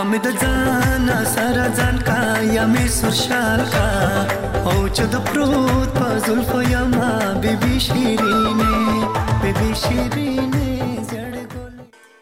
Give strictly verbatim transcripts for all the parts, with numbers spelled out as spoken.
می د ځان سره ځان کا یا می سرشال کا او چې د پروت په زلفو یما بیبي شیرینه بیبي شیرینه زړ ګل.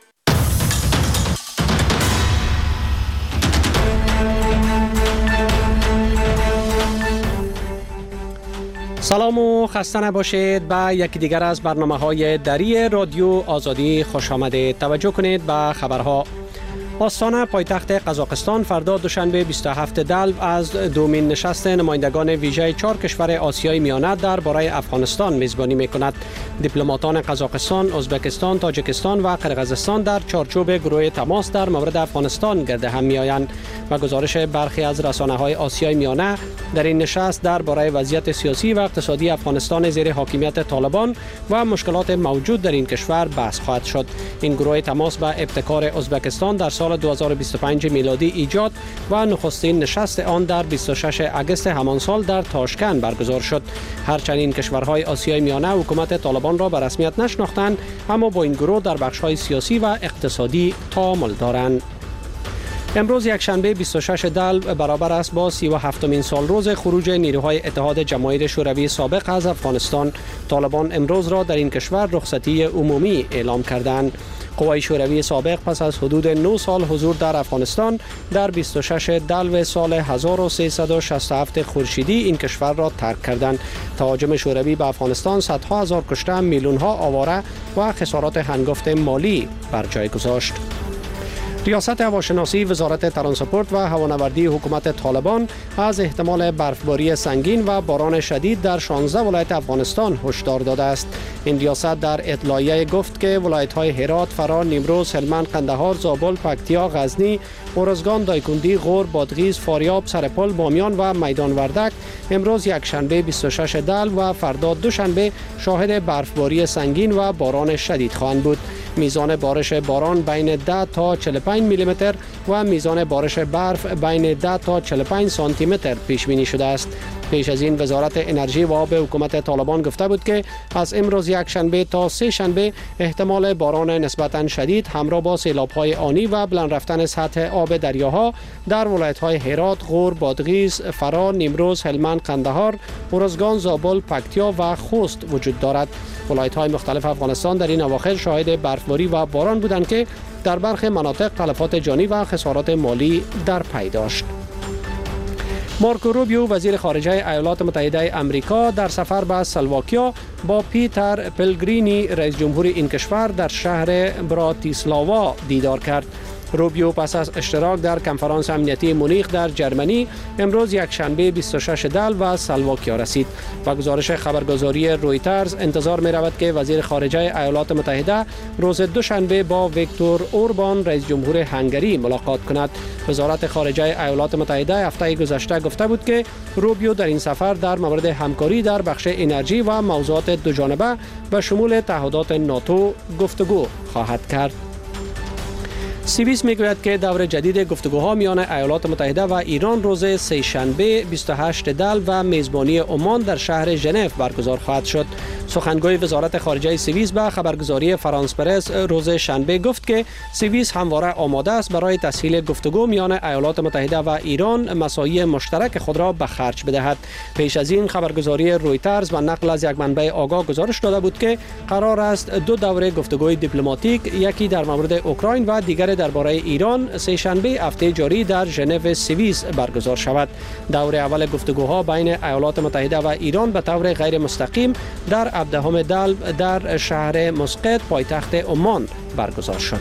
سلام و خسته نباشید. به یکی دیگر از برنامه‌های دری رادیو آزادی خوش آمدید. توجه کنید به خبرها. آستانه پایتخت قزاقستان فردا دوشنبه بیست و هفتم دلو از دومین نشست نمایندگان ویژه چهار کشور آسیای میانه درباره افغانستان میزبانی میکند. دیپلماتان قزاقستان، ازبکستان، تاجیکستان و قرقیزستان در چارچوب گروه تماس در مورد افغانستان گرد هم میآیند و گزارش برخی از رسانه‌های آسیای میانه در این نشست درباره وضعیت سیاسی و اقتصادی افغانستان زیر حاکمیت طالبان و مشکلات موجود در این کشور بحث خواهد شد. این گروه تماس به ابتکار ازبکستان در سال دو هزار و بیست و پنج میلادی ایجاد و نخستین نشست آن در بیست و ششم اگست همان سال در تاشکند برگزار شد. هرچند این کشورهای آسیای میانه حکومت طالبان را به رسمیت نشناختند، اما با این گروه در بخش‌های سیاسی و اقتصادی تعامل دارند. امروز یکشنبه بیست و ششم دلو برابر است با سی و هفتمین سال روز خروج نیروهای اتحاد جماهیر شوروی سابق از افغانستان. طالبان امروز را در این کشور رخصتی عمومی اعلام کردند. قوای شوروی سابق پس از حدود نه سال حضور در افغانستان در بیست و ششم دلو سال هزار و سیصد و شصت و هفت خورشیدی این کشور را ترک کردند. تهاجم شوروی به افغانستان صدها هزار کشته، میلیون‌ها آواره و خسارات هنگفت مالی بر جای گذاشت. ریاست هواشناسی وزارت ترانسپورت و هوانوردی حکومت طالبان از احتمال برفباری سنگین و باران شدید در شانزده ولایت افغانستان هشدار داده است. این ریاست در اطلاعیه گفت که ولایت‌های هرات، فرا، نیمروز، هلمند، قندهار، زابل، پکتیا، غزنی، ارزگان، دایکنډي، غور، بادغیس، فاریاب، سرپل، بامیان و میدان وردک امروز یکشنبه بیست و ششم دلو و فردا دوشنبه شاهد برفباری سنگین و باران شدید خواهند بود. میزان بارش باران بین ده تا چهل و پنج میلی متر و میزان بارش برف بین ده تا چهل و پنج سانتی متر پیش بینی شده است. پیش از این وزارت انرژی و آب حکومت طالبان گفته بود که از امروز یک شنبه تا سه شنبه احتمال باران نسبتاً شدید همراه با سیلاب‌های آنی و بلند رفتن سطح آب دریاها در ولایت‌های هرات، غور، بادغیس، فرا، نیمروز، هلمند، قندهار، ارزگان، زابل، پکتیا و خوست وجود دارد. ولایت‌های مختلف افغانستان در این اواخر شاهد برفباری و باران بودند که در برخی مناطق تلفات جانی و خسارات مالی در پی داشت. مارکو روبیو وزیر خارجه ایالات متحده آمریکا در سفر به اسلواکیا با پیتر پلگرینی رئیس جمهور این کشور در شهر براتیسلاوا دیدار کرد. روبیو پس از اشتراک در کنفرانس امنیتی مونیخ در جرمنی امروز یکشنبه بیست و ششم دلو و سلواکیا رسید و گزارش خبرگزاری رویترز انتظار می رود که وزیر خارجه ایالات متحده روز دوشنبه با ویکتور اوربان رئیس جمهور هنگری ملاقات کند. وزارت خارجه ایالات متحده هفته گذشته گفته بود که روبیو در این سفر در مورد همکاری در بخش انرژی و موضوعات دوجانبه و شمول تعهدات ناتو گفتگو خواهد کرد. سیویس میگوید که دور جدید گفتگوها میان ایالات متحده و ایران روز سه شنبه بیست و هشتم دلو و میزبانی عمان در شهر ژنو برگزار خواهد شد. سخنگوی وزارت خارجه سوئیس به خبرگزاری فرانس پرس روز شنبه گفت که سوئیس همواره آماده است برای تسهیل گفتگو میان ایالات متحده و ایران مساعی مشترک خود را به خرج بدهد. پیش از این خبرگزاری رویترز و نقل از یک منبع آگاه گزارش داده بود که قرار است دو دوره گفتگوی دیپلماتیک، یکی در مورد اوکراین و دیگر درباره ایران، سه شنبه هفته جاری در ژنو سوئیس برگزار شود. دور اول گفتگوها بین ایالات متحده و ایران به طور غیر مستقیم در هفدهم دلو در شهر مسقط پایتخت عمان برگزار شد.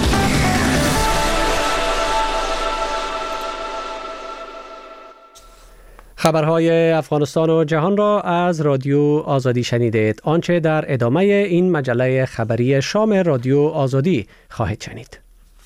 خبرهای افغانستان و جهان را از رادیو آزادی شنیدید. آنچه در ادامه این مجله خبری شام رادیو آزادی خواهید شنید.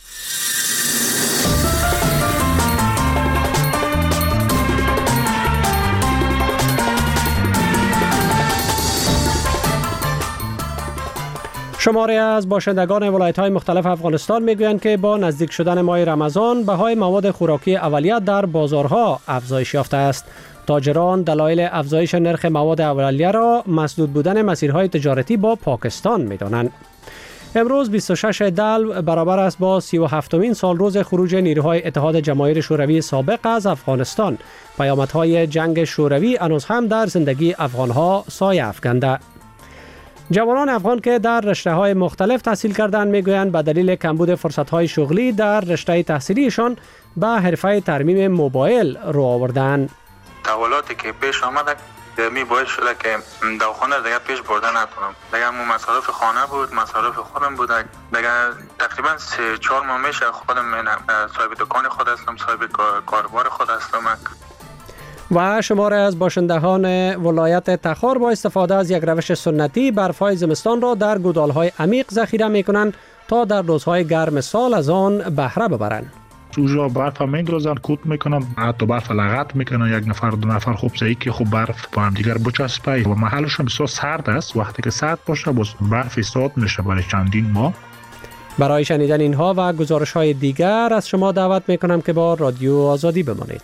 شماری از باشندگان ولایت‌های مختلف افغانستان میگویند که با نزدیک شدن ماه رمضان بهای مواد خوراکی اولیه در بازارها افزایش یافته است. تاجران دلایل افزایش نرخ مواد اولیه را مسدود بودن مسیرهای تجارتی با پاکستان می‌دانند. امروز بیست و شش دلو برابر است با سی و هفتمین سال روز خروج نیروهای اتحاد جماهیر شوروی سابق از افغانستان. پیامدهای جنگ شوروی هنوز هم در زندگی افغانها سایه افکنده. جوانان افغان که در رشته‌های مختلف تحصیل کردند میگویند به دلیل کمبود فرصت‌های شغلی در رشته تحصیلیشان به حرفه ترمیم موبایل رو آوردند. تحولاتی که پیش آمده می باعث شده که دواخانه دیگه پیش برده نتونم. دیگه مو مصارف خانه بود، مصارف خودم بود. دیگه تقریبا سه چهار ماه میشه خودم صاحب دکان خود هستم، صاحب کاربار خود هستم. و شماره از باشندگان ولایت تخار با استفاده از یک روش سنتی برف‌های زمستان را در گودال‌های عمیق ذخیره می‌کنند تا در روزهای گرم سال از آن بهره ببرند. اونجا برف هم میندازن، کوت میکنن، حتی برف لغت میکنن، یک نفر دو نفر خوب زایی که خوب برف با هم دیگر بچسبه و محلش هم بسیار سرد است. وقتی که سرد باشه باز برف استاد میشه برای چندین ماه. برای شنیدن اینها و گزارش‌های دیگر از شما دعوت میکنم که با رادیو آزادی بمانید.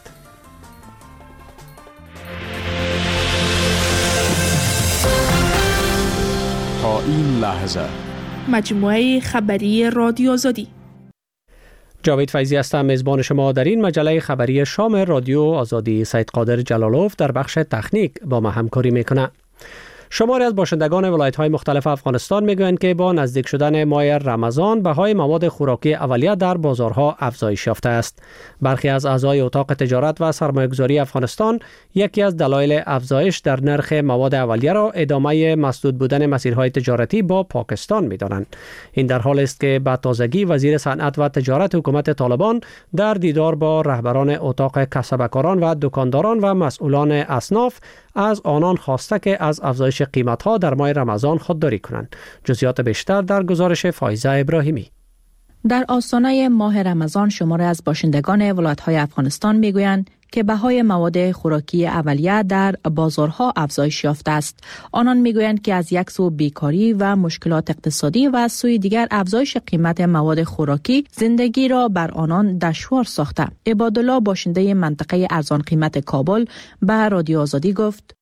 تا این لحظه مجموعه خبری رادیو آزادی. جاوید فیضی هستم، میزبان شما در این مجله خبری شام رادیو آزادی. سید قادر جلالوف در بخش تکنیک با ما همکاری میکنه. شماری از باشندگان ولایت‌های مختلف افغانستان میگویند که با نزدیک شدن ماه رمضان بهای مواد خوراکی اولیه در بازارها افزایش یافته است. برخی از اعضای اتاق تجارت و سرمایه‌گذاری افغانستان یکی از دلایل افزایش در نرخ مواد اولیه را ادامه مسدود بودن مسیرهای تجارتی با پاکستان می‌دانند. این در حالی است که به تازگی وزیر صنعت و تجارت حکومت طالبان در دیدار با رهبران اتاق کسبکاران و دکانداران و مسئولان اصناف از آنان خواسته که از افزایش قیمت‌ها در ماه رمضان خودداری کنند. جزئیات بیشتر در گزارش فایزه ابراهیمی. در آستانه ماه رمضان شماری از باشندگان ولایت‌های افغانستان می‌گویند که بهای مواد خوراکی اولیه در بازارها افزایش یافته است. آنان میگویند که از یک سو بیکاری و مشکلات اقتصادی و از سوی دیگر افزایش قیمت مواد خوراکی زندگی را بر آنان دشوار ساخته. عبادالله باشنده منطقه ارزان قیمت کابل به رادیو آزادی گفت: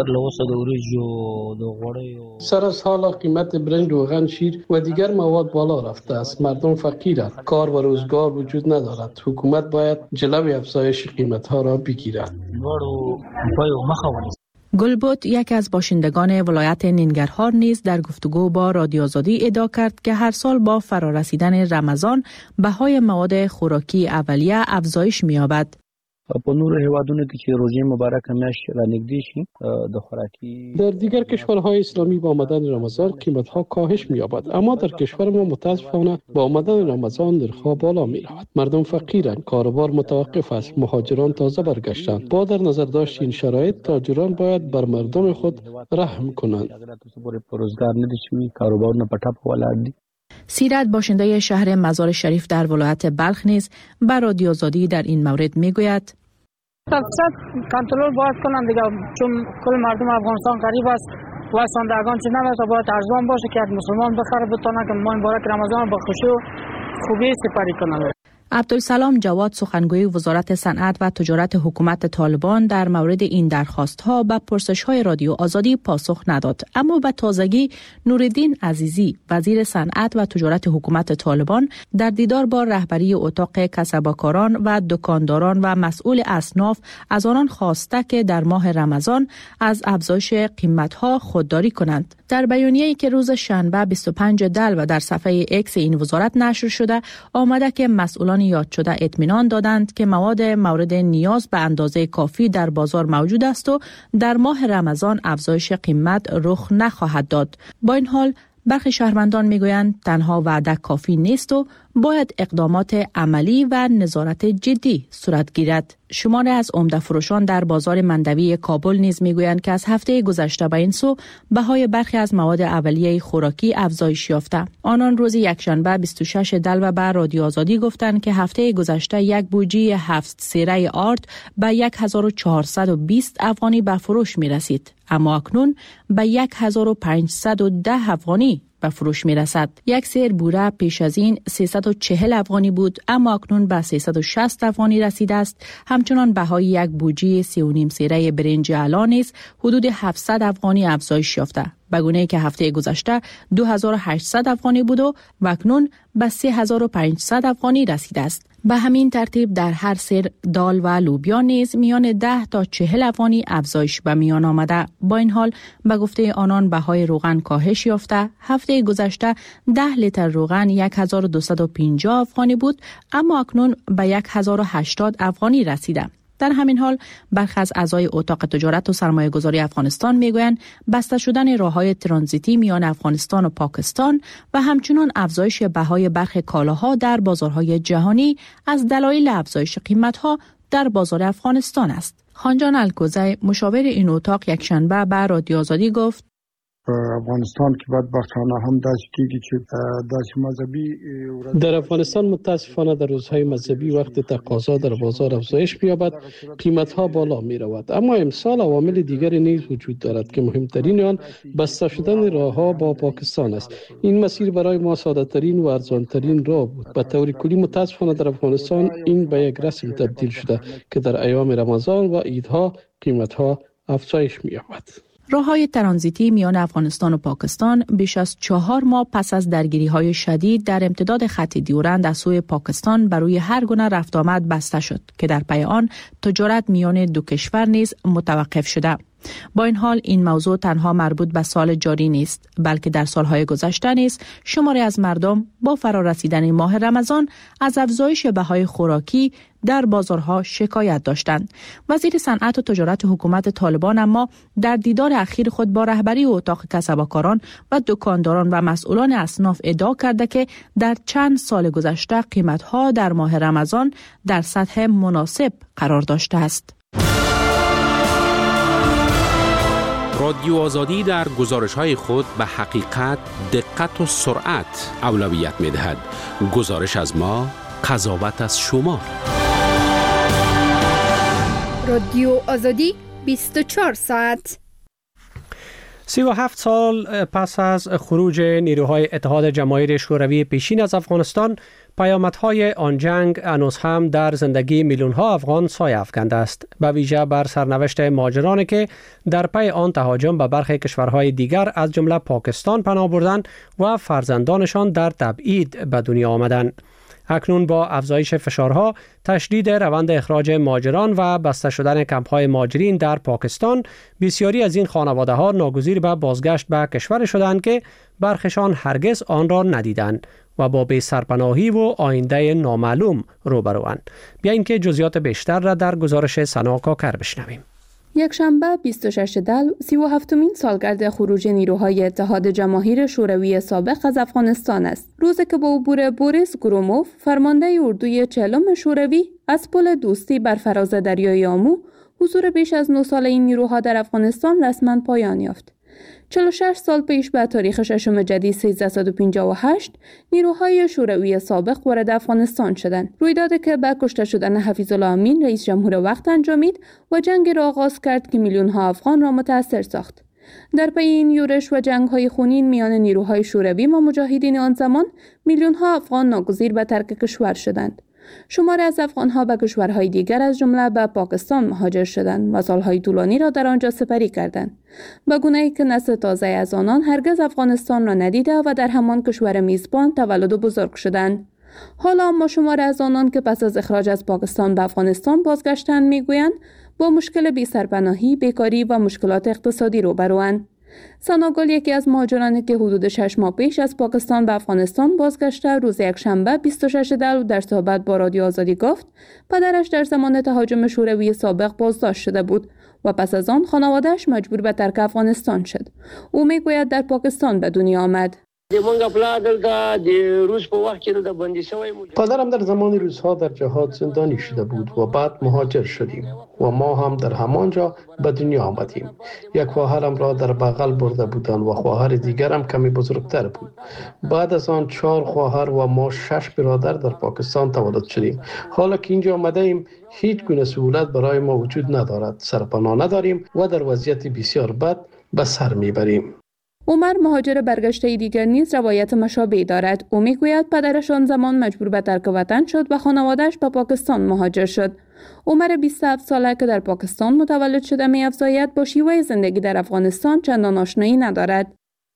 سر از حالا قیمت برنج، روغن، شیر و دیگر مواد بالا رفته است. مردم فقیرند، کار و روزگار وجود ندارد. حکومت باید جلوی افزایش قیمت ها را بگیرد. گلبوت یک از باشندگان ولایت ننگرهار نیز در گفتگو با رادیو آزادی ادعا کرد که هر سال با فرارسیدن رمضان بهای مواد خوراکی اولیه افزایش می‌یابد. په نورو هیوادونو کې چې روزه مبارکه میاشت را نږدې شي د خوراکي در دیگر کشورهای اسلامی با آمدن رمضان قیمت‌ها کاهش می‌یابد، اما در کشور ما متاسفانه با آمدن رمضان نرخ‌ها بالا می‌رود. مردم فقیرند، کاروبار متوقف است، مهاجران تازه برگشتند. با در نظر داشت این شرایط تاجران باید بر مردم خود رحم کنند. روزگار نه دي شوی کاروبارونه په ټپ ولاړ دي. سیرت باشنده شهر مزار شریف در ولایت بلخ نیز بر رادیو آزادی در این مورد میگوید: تفصیل کنترل باید کنند دیگه، چون کل مردم افغانستان غریب است و ساندگان چه نمیشه، باید ارزان باشه که مسلمان بخره بتونه که ماه مبارک رمضان با خوشی و خوبی سپری کنند. عبدالسلام جواد سخنگوی وزارت صنعت و تجارت حکومت طالبان در مورد این درخواست‌ها به پرسش‌های رادیو آزادی پاسخ نداد، اما به تازگی نوردین عزیزی وزیر صنعت و تجارت حکومت طالبان در دیدار با رهبری اتاق کسبکاران و دکانداران و مسئول اصناف از آنان خواسته که در ماه رمضان از افزایش قیمت‌ها خودداری کنند. در بیانیه‌ای که روز شنبه بیست و پنج دلو در صفحه ایکس این وزارت نشر شده آمده که مسئولان یاد شده اطمینان دادند که مواد مورد نیاز به اندازه کافی در بازار موجود است و در ماه رمضان افزایش قیمت رخ نخواهد داد. با این حال برخی شهروندان میگویند تنها وعده کافی نیست و باید اقدامات عملی و نظارت جدی صورت گیرد. شماری از عمده فروشان در بازار مندوی کابل نیز میگویند که از هفته گذشته به این سو بهای برخی از مواد اولیه خوراکی افزایش یافته. آنان روز یکشنبه بیست و شش دلو به رادیو آزادی گفتند که هفته گذشته یک بوجی هفت سیره آرد به هزار و چهارصد و بیست افغانی به فروش می رسید، اما اکنون به هزار و پانصد و ده افغانی به فروش می رسد. یک سیر بوره پیش از این سیصد و چهل افغانی بود، اما اکنون به سیصد و شصت افغانی رسیده است. همچنان بهای یک بوجی سی و نیم سیره برنج اعلی نیز حدود هفتصد افغانی افزایش یافته. به گونه‌ای که هفته گذشته دو هزار و هشتصد افغانی بود و اکنون به سه هزار و پانصد افغانی رسیده است. به همین ترتیب در هر سر دال و لوبیا نیز میان ده تا چهل افغانی افزایش به میان آمده. با این حال به گفته آنان بهای روغن کاهش یافته. هفته گذشته ده لیتر روغن یک هزار و دویست و پنجاه افغانی بود اما اکنون به یک هزار و هشتاد افغانی رسیده. در همین حال برخی از اعضای اتاق تجارت و سرمایه گذاری افغانستان میگویند بسته شدن راههای ترانزیتی میان افغانستان و پاکستان و همچنین افزایش بهای برخی کالاها در بازارهای جهانی از دلایل افزایش قیمتها در بازار افغانستان است. خانجان الکوزی مشاور این اتاق یکشنبه به رادیو آزادی گفت افغانستان که بدبختانه هم داشت کیږي چې داسې مذهبی در افغانستان متاسفانه در روزهای مذهبی وقت تقاضا در بازار افزایش می‌یابد قیمت‌ها بالا می‌رود، اما امسال عوامل دیگری نیز وجود دارد که مهمترین آن بسته شدن راه‌ها با پاکستان است. این مسیر برای ما ساده‌ترین و ارزان‌ترین راه بود. به طور کلی متاسفانه در افغانستان این به یک رسم تبدیل شده که در ایام رمضان و عیدها قیمت‌ها افزایش می‌یابد. راههای ترانزیتی میان افغانستان و پاکستان بیش از چهار ماه پس از درگیری‌های شدید در امتداد خط دیورند از سوی پاکستان بر روی هر گونه رفت آمد بسته شد که در پی آن تجارت میان دو کشور نیز متوقف شده. با این حال این موضوع تنها مربوط به سال جاری نیست، بلکه در سالهای گذشته نیز شماری از مردم با فرارسیدن ماه رمضان از افزایش بهای خوراکی در بازارها شکایت داشتند. وزیر صنعت و تجارت حکومت طالبان اما در دیدار اخیر خود با رهبری اتاق کسبکاران و دکانداران و مسئولان اصناف ادعا کرده که در چند سال گذشته قیمت‌ها در ماه رمضان در سطح مناسب قرار داشته است. رادیو آزادی در گزارش‌های خود به حقیقت، دقت و سرعت اولویت می‌دهد. گزارش از ما، قضاوت از شما. رادیو آزادی بیست و چهار ساعت. سی و هفت سال پس از خروج نیروهای اتحاد جماهیر شوروی پیشین از افغانستان، پیامدهای آن جنگ هنوز هم در زندگی میلیون‌ها افغان سایه افکنده است، به ویژه بر سرنوشت مهاجرانی که در پی آن تهاجم به برخی کشورهای دیگر از جمله پاکستان پناه بردند و فرزندانشان در تبعید به دنیا آمدند. اکنون با افزایش فشارها، تشدید روند اخراج مهاجران و بسته شدن کمپ‌های مهاجرین در پاکستان، بسیاری از این خانواده‌ها ناگزیر به بازگشت به کشور شدند که برخشان هرگز آن را ندیدند و با بی سرپناهی و آینده نامعلوم روبروند. بیاییم که جزئیات بیشتر را در گزارش سنا کاکر بشنویم. یک شنبه بیست و شش دل سی و هفتمین سالگرد خروج نیروهای اتحاد جماهیر شوروی سابق از افغانستان است. روزی که با عبور بوریس گروموف، فرمانده اردوی چهلم شوروی، از پل دوستی بر فراز دریای آمو، حضور بیش از نه سال این نیروها در افغانستان رسما پایان یافت. چهل و شش سال پیش به تاریخ ششم جدید سیزده پنجاه و هشت نیروهای شوروی سابق وارد افغانستان شدند. رویدادی که با کشته شدن حفیظ الله امین رئیس جمهور وقت انجامید و جنگی را آغاز کرد که میلیون ها افغان را متاثر ساخت. در پی این یورش و جنگ های خونین میان نیروهای شوروی و مجاهدین آن زمان، میلیون ها افغان ناگزیر به ترک کشور شدند. شماری از افغان‌ها به کشورهای دیگر از جمله به پاکستان مهاجر شدند و سالهای طولانی را در آنجا سپری کردند، به گونه‌ای که نسل تازه از آنان هرگز افغانستان را ندیده و در همان کشور میزبان تولد و بزرگ شدند. حالا اما شماری از آنان که پس از اخراج از پاکستان به افغانستان بازگشتند میگویند با مشکل بی‌سرپناهی، بیکاری و مشکلات اقتصادی روبروند. سناگل، یکی از مهاجرانی که حدود شش ماه پیش از پاکستان به افغانستان بازگشته، روز یکشنبه بیست و شش دلو در صحبت با رادیو آزادی گفت پدرش در زمان تهاجم شوروی سابق بازداشت شده بود و پس از آن خانواده‌اش مجبور به ترک افغانستان شد. او میگوید در پاکستان به دنیا آمد. پدرم در زمان روزها در جهاد زندانی شده بود و بعد مهاجر شدیم و ما هم در همانجا به دنیا آمدیم. یک خواهرم را در بغل برده بودند و خواهر دیگرم کمی بزرگتر بود. بعد از آن چهار خواهر و ما شش برادر در پاکستان تولد شدیم. حالا که اینجا آمده ایم هیچ گونه سهولت برای ما وجود ندارد. سرپناه نداریم و در وضعیت بسیار بد به سر میبریم. عمر مهاجر برگشته دیگر نیز روایت مشابهی دارد. او میگوید پدرش آن زمان مجبور به ترک وطن شد و خانواده‌اش به پاکستان مهاجر شد. عمر بیست و هفت ساله که در پاکستان متولد شده می‌افزاید با شیوه زندگی در افغانستان چندان آشنایی ندارد.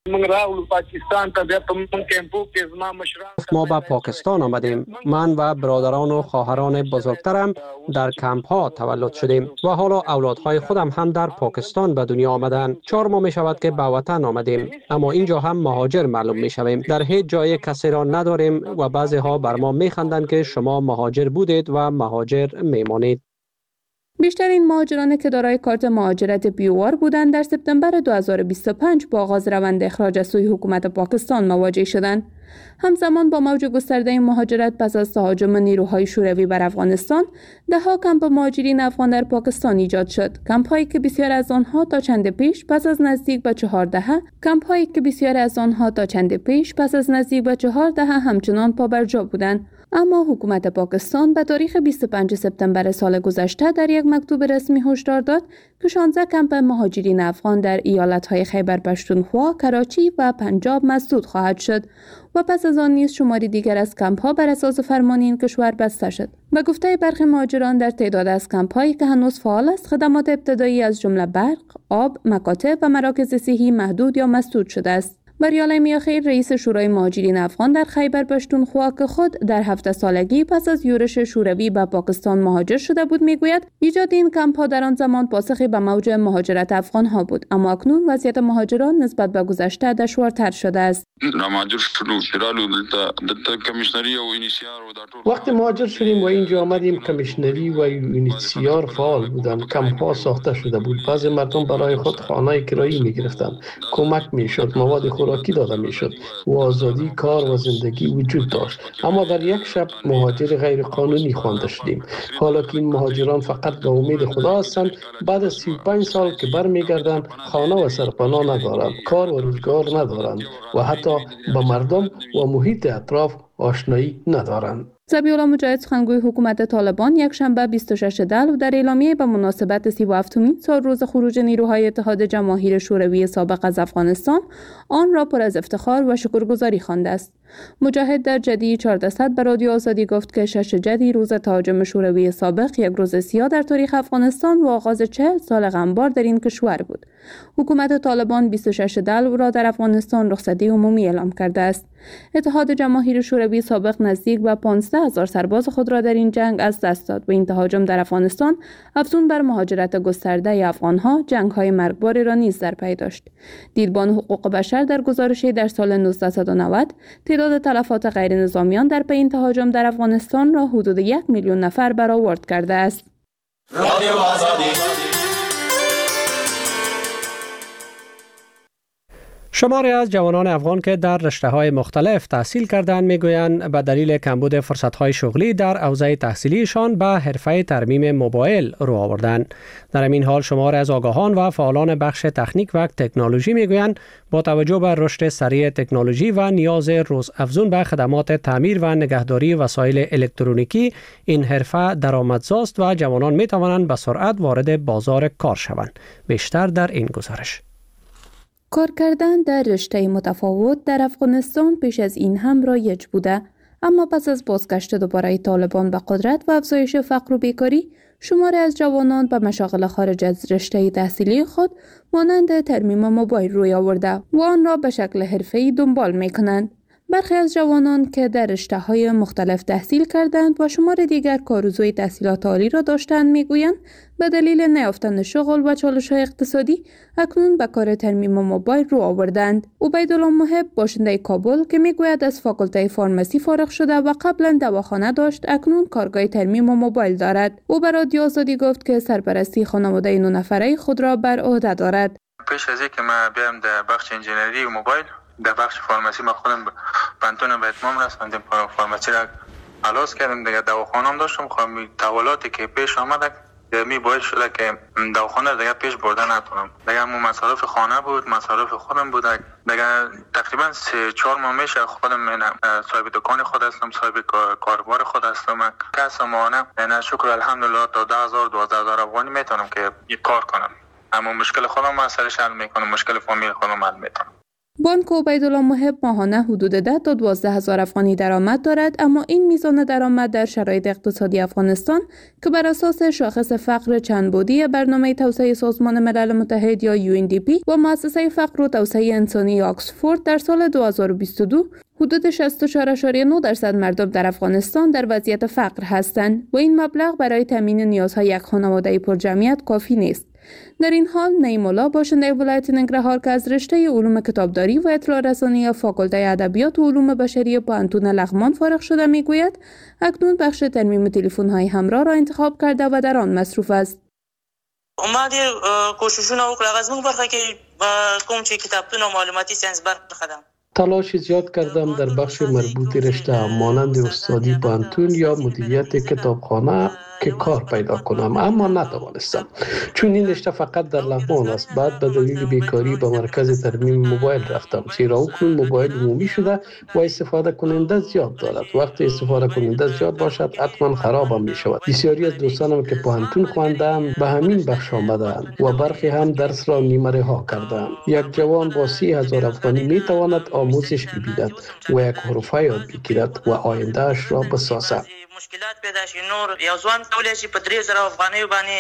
ما به پاکستان آمدیم. من و برادران و خواهران بزرگترم در کمپ ها تولد شدیم و حالا اولادهای خودم هم در پاکستان به دنیا آمدند. چهار ماه می شود که به وطن آمدیم، اما اینجا هم مهاجر معلوم می شویم. در هیچ جای کسی را نداریم و بعضی ها بر ما می خندند که شما مهاجر بودید و مهاجر می مانید. بیشترین مهاجرانی که دارای کارت مهاجرت بیوار بودند در سپتامبر دو هزار و بیست و پنج با آغاز روند اخراج از سوی حکومت پاکستان مواجه شدند. همزمان با موج گسترده مهاجرت پس از تهاجم نیروهای شوروی بر افغانستان، ده‌ها کمپ مهاجرین افغان در پاکستان ایجاد شد. کمپ‌هایی که بسیار از آنها تا چند پیش پس از نزدیک به چهار دهه، کمپ‌هایی که بسیار از آنها تا چند پیش پس از نزدیک به چهار دهه همچنان پابرجا بودند. اما حکومت پاکستان به تاریخ بیست و پنج سپتامبر سال گذشته در یک مکتوب رسمی هشدار داد که شانزده کمپ مهاجرین افغان در ایالت‌های خیبر پختونخوا، کراچی و پنجاب مسدود خواهد شد و پس از آن نیز شماری دیگر از کمپ‌ها بر اساس فرمان این کشور بسته شد. به گفته برخی مهاجران در تعداد از کمپ‌هایی که هنوز فعال است، خدمات ابتدایی از جمله برق، آب، مکاتب و مراکز صحی محدود یا مسدود شده است. بریال میاخیل رئیس شورای مهاجرین افغان در خیبر پختونخوا که خود در هفده سالگی پس از یورش شوروی به پاکستان مهاجر شده بود میگوید ایجاد این کمپ ها در آن زمان پاسخی به موج مهاجرت افغان ها بود، اما اکنون وضعیت مهاجران نسبت به گذشته دشوارتر شده است. وقتی مهاجر شدیم و اینجا آمدیم، کمیشنری و یونیسیار فعال بودند. کمپ ها ساخته شده بود. بعضی مردم برای خود خانه کرایی می گرفتند. کمک می شد، مواد خوراکی داده می شد و آزادی کار و زندگی وجود داشت. اما در یک شب مهاجر غیر قانونی خوانده شدیم. حالا که این مهاجران فقط به امید خدا هستند، بعد از سی و پنج سال که برمیگردند خانه و سرپناه ندارند، کار و روزگار ندارند و حتی با مردم و محیط اطراف آشنایی ندارند. ذبیح الله مجاهد سخنگوی حکومت طالبان یک شنبه بیست و شش دلو در اعلامیه به مناسبت سی و هفتمین سال روز خروج نیروهای اتحاد جماهیر شوروی سابق از افغانستان آن را پر از افتخار و شکرگزاری خوانده است. مجاهد در جدی چهارصد به رادیو آزادی گفت که شش جدی روز تهاجم شوروی سابق یک روز سیاه در تاریخ افغانستان و آغاز چهل سال غمبار در این کشور بود. حکومت طالبان بیست و شش دلو را در افغانستان رخصتی عمومی اعلام کرده است. اتحاد جماهیر شوروی سابق نزدیک به پانزده هزار سرباز خود را در این جنگ از دست داد و این تهاجم در افغانستان افزون بر مهاجرت گسترده افغانها جنگ‌های مرگباری را نیز در پی داشت. دیدبان حقوق بشر در گزارشی در سال نوزده نود تعداد تلفات غیر نظامیان در پی این تهاجم در افغانستان را حدود یک میلیون نفر برآورد کرده است. رادیو آزادی. شماری از جوانان افغان که در رشته‌های مختلف تحصیل کردند میگویند به دلیل کمبود فرصت‌های شغلی در حوزه تحصیلیشان به حرفه ترمیم موبایل رو آوردند. در این حال شماری از آگاهان و فعالان بخش تکنیک و تکنولوژی میگویند با توجه به رشد سریع تکنولوژی و نیاز روزافزون به خدمات تعمیر و نگهداری وسایل الکترونیکی، این حرفه درآمدزاست و جوانان میتوانند به سرعت وارد بازار کار شوند. بیشتر در این گزارش. کار کردن در رشته متفاوت در افغانستان پیش از این هم رایج بوده، اما پس از بازگشت دوباره طالبان به قدرت و افزایش فقر و بیکاری، شماری از جوانان به مشاغل خارج از رشته تحصیلی خود مانند ترمیم موبایل روی آورده و آن را به شکل حرفه‌ای دنبال می‌کنند. برخی از جوانان که در رشته‌های مختلف تحصیل کردند و شمار دیگر کارآرزوی تحصیلات عالی را داشتند میگویند به دلیل نیافتن شغل و چالش‌های اقتصادی اکنون به کار ترمیم موبایل رو آوردند. عبیدالله محب باشنده کابل که میگوید از فاکولته فارمسی فارغ شده و قبلا دواخانه داشت، اکنون کارگاه ترمیم موبایل دارد. او به رادیو آزادی گفت که سرپرستی خانواده نه نفره خود را بر عهده دارد. پیش از اینکه من بیام در بخش انجینری موبایل در بخش فارمسی ما خودم پنتون به اتمام رسوندیم، فارمسی را خلاص کردیم، دیگه دواخانه هم داشتم. خب تحولاتی که پیش آمد می باید شده که دواخانه دیگه پیش برده نتونم. دیگه مو مصارف خانه بود، مصارف خودم بود. دیگه تقریبا سه چهار ماه میشه خودم من صاحب دکان خود هستم، صاحب کاروبار خود هستم. کسب مانه نه شکر الحمدلله تا ده هزار دوازده هزار افغانی میتونم که کار کنم. اما مشکل خودم من سرش حل میکنم، مشکل فامیل خودم حل میکنم. بانک عبیدالله محب ماهانه حدود ده تا دوازده هزار افغانی درآمد دارد، اما این میزان درآمد در شرایط اقتصادی افغانستان که بر اساس شاخص فقر چندبعدی برنامه توسعه سازمان ملل متحد یا یو ان دی پی و مؤسسه فقر و توسعه انسانی آکسفورد در سال دو هزار و بیست و دو حدود شصت و چهار ممیز نه درصد مردم در افغانستان در وضعیت فقر هستند و این مبلغ برای تامین نیازهای یک خانواده پرجمعیت کافی نیست. در این حال نعیم الله باشنده ولایت ننگرهار که از رشته علوم کتابداری و اطلاع رسانی فاکولته ادبیات و علوم بشری پانتون لغمان فارغ شده میگوید اکنون بخش ترمیم تلفن‌های همراه را انتخاب کرده و در آن مصروف است. اومد کوششونه وکړه غزمون برخه کې کوم چې کتابتون او معلوماتي ساينس برخه ده. تلاش زیاد کردم در بخش مربوط رشته مانند استادی پانتون یا مدیریت کتابخانه که کار پیدا کنم، اما نتوانستم چون این رشته فقط در لغمان است. بعد به دلیل بیکاری به مرکز ترمیم موبایل رفتم، زیرا اکنون موبایل عمومی شده و استفاده کننده زیاد دارد. وقتی استفاده کننده زیاد باشد حتما خراب هم می شود. بسیاری از دوستانم که پانتون خواندند به همین بخش آمدند و برخی هم درس را نیمه رها کردند. یک جوان با سی هزار افغانی می تواند آموزش ببیند و یک حرفه یاد بگیرد و آیندهش را بسازد. مشکلات پیدا شي نور یو ځوان کولای شي په درې زره افغانیو باندې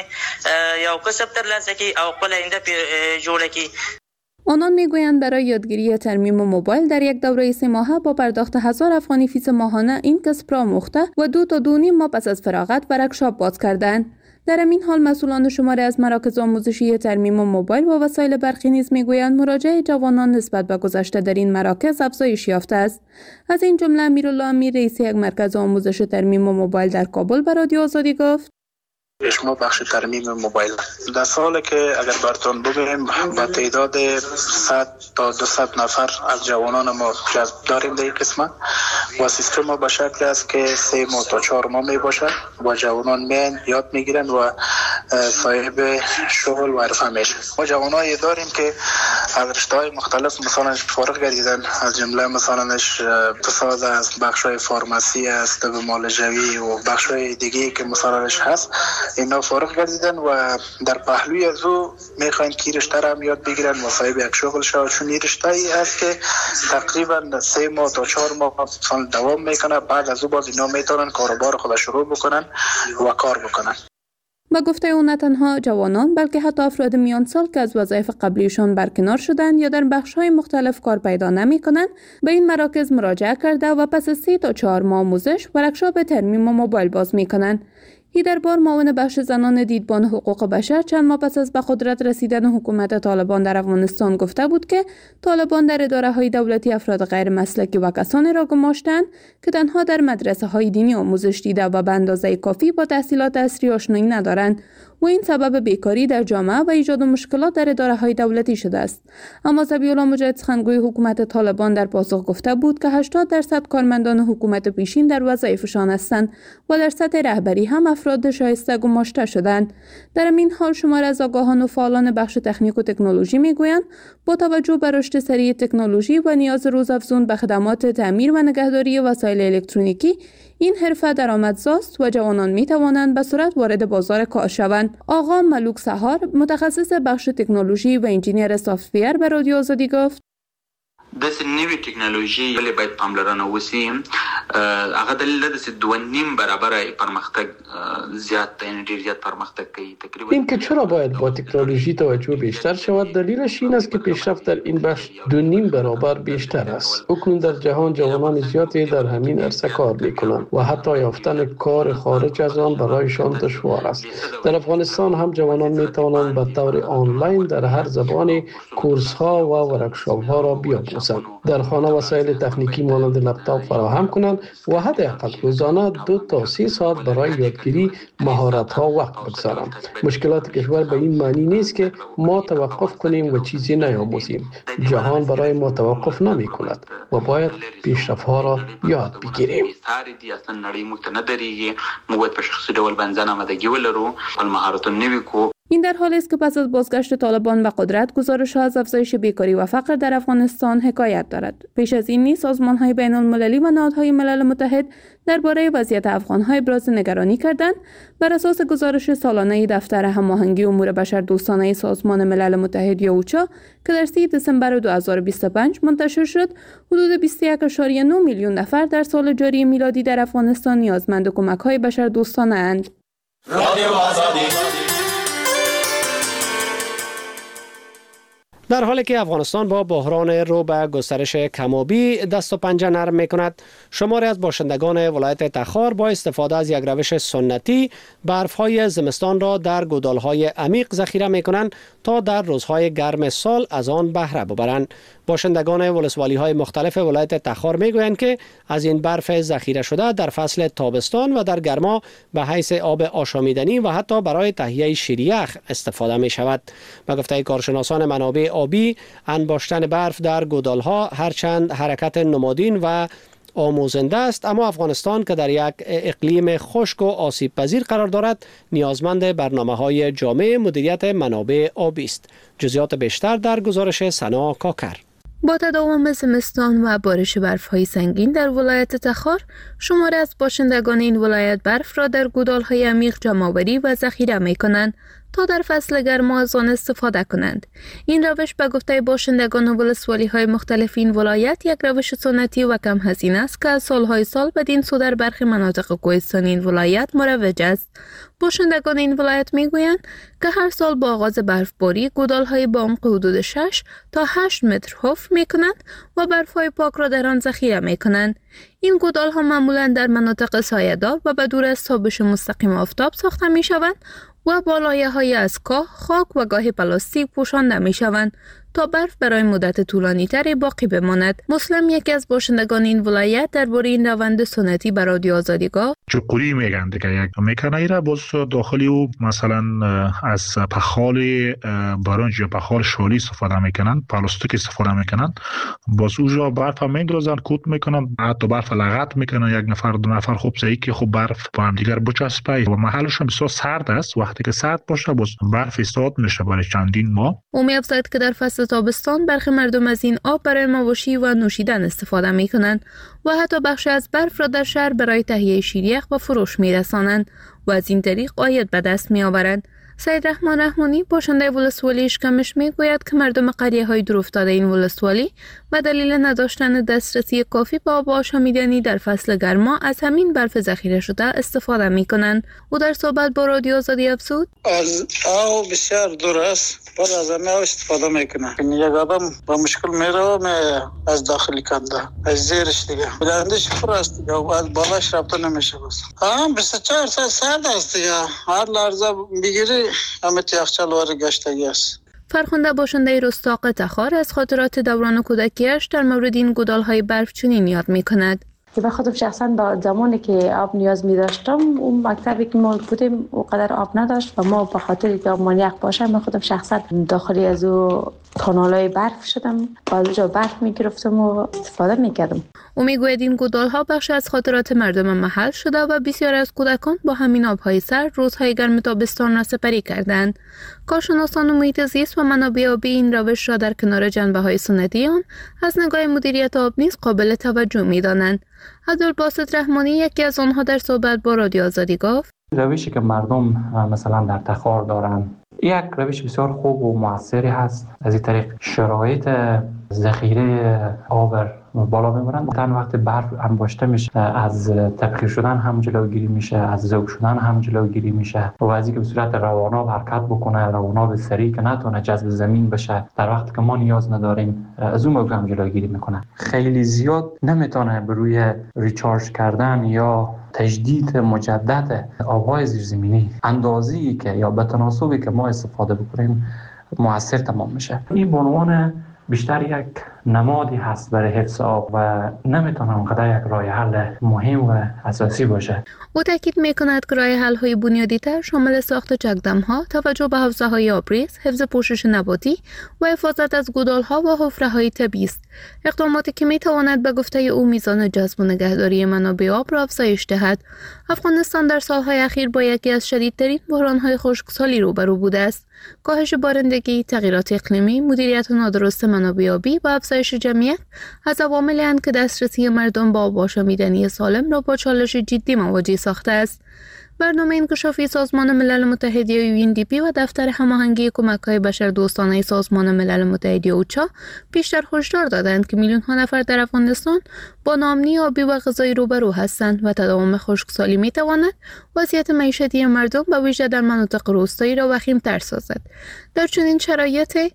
یو کسب ترلاسه کړي او خپل آینده جوړه کړي. آنان میگویند برای یادگیری ترمیم موبایل در یک دوره سه ماهه با پرداخت هزار افغانی فیس ماهانه این کسب را آموخته و دو تا دو نیم ماه پس از فراغت ورکشاپ باز کردند. در این حال مسئولان شماری از مراکز آموزشی ترمیم موبایل و وسایل برقی نیز میگویند مراجعه جوانان نسبت به گذشته در این مراکز افزایش یافته است. از این جمله امیرالله امیر رئیس یک مرکز آموزش ترمیم موبایل در کابل به رادیو آزادی گفت: شما بخش ترمیم موبایل در سال که اگر براتون بگویم با تعداد صد تا دویست نفر از جوانان ما جذب داریم در این قسمت و سیستم ما به شکل است که سه ماه تا چهار ماه می باشد و جوانان میان یاد میگیرن و صاحب شغل و حرفه میشن. ما جوانایی داریم که از رشته‌های مختلف مثلا فارغ گردیدن، از جمله مثلا اقتصاد است، بخش‌های فارماسی است، طب معالجوی و بخش‌های دیگه که مثلا هست، اینا فارغ گردیدن و در پهلوی از او میخواین که رشته را هم یاد بگیرن و صاحب یک شغل شد. چون این رشته ای است که تقریبا سه ماه تا چهار ماه مثلا دوام میکنه، بعد از او باز اینا میتونن کاروبار خود شروع بکنن و کار بکنن. با گفته او نه تنها جوانان بلکه حتی افراد میان سال که از وظایف قبلیشان برکنار شدند یا در بخش‌های مختلف کار پیدا نمی‌کنند به این مراکز مراجعه کرده و پس از سه تا چهار ماه آموزش ورکشاپ ترمیم موبایل باز می‌کنند. هیدر بار معاون بخش زنان دیدبان حقوق بشر چند ماه پس از به قدرت رسیدن حکومت طالبان در افغانستان گفته بود که طالبان در اداره‌های دولتی افراد غیر مسلکی و کسانی را گماشتند که تنها در مدرسه‌های دینی آموزش دیده و به اندازه کافی با تحصیلات عصری آشنایی ندارند و این سبب بیکاری در جامعه و ایجاد مشکلات در اداره‌های دولتی شده است. اما ذبیح‌الله مجاهد سخنگوی حکومت طالبان در پاسخ گفته بود که هشتاد درصد کارمندان حکومت پیشین در وظایفشان هستند و در سطح رهبری هم افراد شایسته گماشته شدند. در این حال شمار از آگاهان و فعالان بخش تکنیک و تکنولوژی میگویند با توجه به رشد سریع تکنولوژی و نیاز روزافزون به خدمات تعمیر و نگهداری وسایل الکترونیکی، این حرفه درآمدزاست و جوانان می توانند به سرعت وارد بازار کار شوند. آقا ملوک سهار متخصص بخش تکنولوژی و انجینیر سافت‌ویر به رادیو آزادی گفت: د نوې ټکنالوژي ولې باید پاملرنه وشي. هغه دلیل ده چې دوه نیم برابر پرمختګ زیات یعنی ډیر زیات پرمختګ کوي. تقریبا این که چرا باید با تکنولوژی توجه بیشتر شود دلیلش این است که پیشرفت در این بخش دو نیم برابر بیشتر است. اکنون در جهان جوانان زیادی در همین عرصه کار میکنند و حتی یافتن کار خارج از آن برایشان دشوار است. در افغانستان هم جوانان میتوانند به طور آنلاین در هر زبانی کورس ها و ورکشاپ ها را بیاموزند. در خانه وسایل تکنیکی مانند لپتاپ فراهم کنند و حداقل روزانه دو تا سه ساعت برای یادگیری مهارت ها وقت بگذارند. مشکلات کشور به این معنی نیست که ما توقف کنیم و چیزی نیاموزیم. جهان برای ما توقف نمی کند و باید پیشرفت ها را یاد بگیریم. این در حالی است که پس از بازگشت طالبان به قدرت، گزارش‌ها از افزایش بیکاری و فقر در افغانستان حکایت دارد. پیش از این نیز سازمان‌های بین‌المللی و نهادهای ملل متحد درباره وضعیت افغان‌ها ابراز نگرانی کردند. بر اساس گزارش سالانه دفتر هماهنگی امور بشردوستانه سازمان ملل متحد یا اوچا که در سی دسامبر دو هزار و بیست و پنج منتشر شد، حدود بیست و یک ممیز نه میلیون نفر در سال جاری میلادی در افغانستان نیازمند کمک‌های بشردوستانه اند. در حالی که افغانستان با بحران رو به گسترش کمابی دست و پنجه نرم می کند، شماری از باشندگان ولایت تخار با استفاده از یک روش سنتی برف‌های زمستان را در گودال‌های عمیق ذخیره می کنند تا در روزهای گرم سال از آن بهره ببرند. باشندگان ولسوالی‌های مختلف ولایت تخار می‌گویند که از این برف ذخیره شده در فصل تابستان و در گرما به حیث آب آشامیدنی و حتی برای تهیه شیریخ استفاده می شود. به گفته کارشناسان منابع آبی، انباشتن برف در گودال‌ها هرچند حرکت نمادین و آموزنده است، اما افغانستان که در یک اقلیم خشک و آسیب پذیر قرار دارد، نیازمند برنامه‌های جامع مدیریت منابع آبی است. جزئیات بیشتر در گزارش سنا کاکر. با تداوم زمستان و بارش برف‌های سنگین در ولایت تخار، شماری از باشندگان این ولایت برف را در گودال‌های عمیق جمع‌آوری و ذخیره می‌کنند تا در فصل گرما از آن استفاده کنند. این روش به گفته باشندگان ولسوالی‌های مختلف این ولایت یک روش سنتی و کم هزینه است که از سالهای سال بدین سو در برخی مناطق کوهستانی این ولایت مروج است. باشندگان این ولایت میگویند که هر سال با آغاز برفباری گودال‌های با عمق حدود شش تا هشت متر حفر می‌کنند و برف‌های پاک را در آن ذخیره می‌کنند. این گودال‌ها معمولاً در مناطق سایه‌دار و به دور از تابش مستقیم آفتاب ساخته می‌شوند و با لایه‌های از کاه، خاک و گاهی پلاستیک پوشانده می‌شوند تا برف برای مدت طولانی تری باقی بماند. مسلم، یکی از باشندگان این ولایت، درباره این روند سنتی به رادیو آزادی گفت: چقوری میگن دیگه یک میکنه ایرا باز داخلی او مثلا از پخال برنج یا پخال شالی استفاده میکنن، پلاستیک استفاده میکنن، باز اونجا برف میندازن، کوت میکنن، حتی برف لغت میکنن، یک نفر دو نفر خوب زایی که خوب برف با هم دیگر بچسبه و محلش هم بسیار سرد است. وقتی که سرد باشه باز برف استاد میشه برای چندین ماه. او می‌افزاید که در فصل تابستان برخی مردم از این آب برای مواشی و نوشیدن استفاده می کنند و حتی بخش از برف را در شهر برای تهیه شیریخ و فروش می رسانند و از این طریق عاید به دست می آورند. سید رحمان رحمانی، باشنده ولسوالی اشکمش، می گوید که مردم قریه های دور افتاده این ولسوالی و دلیل نداشتن دسترسی کافی به آب آشامیدنی در فصل گرما از همین برف ذخیره شده استفاده می کنند. او در صحبت با رادیو آزادی افزود: از آب بسیار دور است، بعد از همه آب استفاده میکنه. یک آدم با مشکل میره از داخلی کنده، از زیرش دیگه بلندش پر است دیگه و از بالاش رفته نمیشه. بس هم بیست و چهار ساعت سرد است دیگه، هر لحظه بگیری همه یخچال وارد گشتگی است. فرخنده، باشنده رستاق تخار، از خاطرات دوران کودکیش در مورد این گودال‌های برف چنین یاد می‌کند: که به خودم شخصا با زمانی که آب نیاز می داشتم، اون مکتبی که ما بودیم اونقدر آب نداشت و ما به خاطر که آب مانیق باشه، من خودم شخصا داخلی از او کانالای برف شدم و از اونجا برف می گرفتم و استفاده می کردم. او می گوید این گودال‌ها بخش از خاطرات مردم محل شده و بسیار از کودکان با همین آب‌های سرد روزهای گرم تابستان را سپری کردند. کارشناسان محیط زیست و منابع آبی این روش را در کنار جنبه‌های سنتی آن از نگاه مدیریت آب نیز قابل توجه می‌دانند. عبدالباسط رحمانی، یکی از آنها، در صحبت با رادیو آزادی گفت: روشی که مردم مثلا در تخار دارن یک روش بسیار خوب و موثری هست. از این طریق شرایط ذخیره آب بالا میبرند. تا وقتی برف انباشته میشه از تبخیر شدن هم جلوگیری میشه، از ذوب شدن هم جلوگیری میشه و از اینکه به صورت رواناب حرکت بکنه، رواناب سریع که نتونه جذب زمین بشه در وقتی که ما نیاز نداریم، از اون موضوع هم جلوگیری میکنه. خیلی زیاد نمیتونه به روی ریچارج کردن یا تجدید مجدد آب‌های زیرزمینی اندازه‌ای که یا به تناسبی که ما استفاده بکنیم موثر تمام میشه. این به عنوان بیشتر یک نمادی هست برای حفظ آب و نمیتونه اونقدر یک راه حل مهم و اساسی باشه. او تاکید میکند که راه حل های بنیادی تر شامل ساخت چکدم ها، توجه به حوزه های آبریز، حفظ پوشش نباتی و حفاظت از گودال ها و حفره های طبیعی است. اقداماتی که میتواند به گفته او میزان جذب و نگهداری منابع آب را افزایش دهد. افغانستان در سالهای اخیر با یکی از شدیدترین بحران‌های خشکسالی روبرو بوده است. کاهش بارندگی، تغییرات اقلیمی، مدیریت نادرست منابع آبی و افزایش جمعیت از عواملی اند که دسترسی مردم با آب آشامیدنی سالم را با چالش جدی مواجه ساخته است. برنامه انکشافی سازمان ملل متحد یا یو ان دی پی و دفتر هماهنگی کمک‌های بشردوستانه سازمان ملل متحد یا اوچا پیشتر هشدار دادند که میلیون‌ها نفر در افغانستان با ناامنی آبی و غذایی روبرو هستند و تداوم خشکسالی می‌تواند وضعیت معیشتی مردم به ویژه در مناطق روستایی را وخیم‌تر سازد. در چنین شرایطی